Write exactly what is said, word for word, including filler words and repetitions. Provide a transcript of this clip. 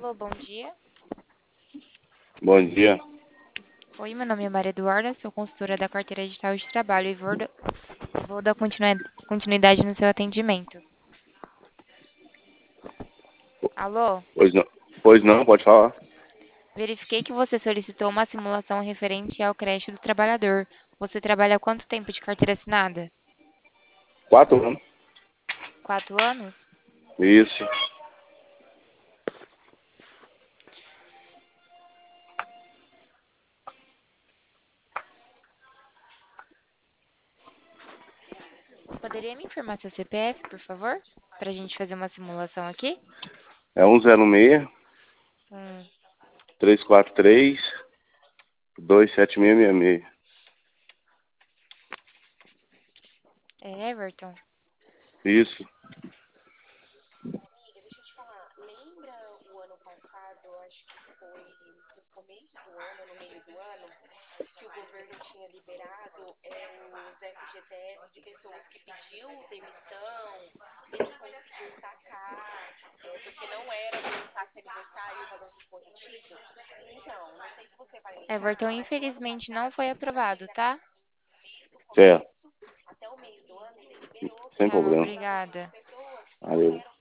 Alô, bom dia. Bom dia. Oi, meu nome é Maria Eduarda, sou consultora da carteira digital de trabalho e vou, da- vou dar continua- continuidade no seu atendimento. Alô, Pois não, pois não, pode falar. verifiquei que você solicitou uma simulação referente ao creche do trabalhador. Você trabalha há quanto tempo de carteira assinada? Quatro anos. Quatro anos? Isso. Poderia me informar seu C P F, por favor? Para a gente fazer uma simulação aqui? É um zero seis, Hum, três quatro três, dois sete seis seis seis. é Everton? Isso. Everton, infelizmente não foi aprovado, tá? Certo. Sem Tá, problema. obrigada. Valeu.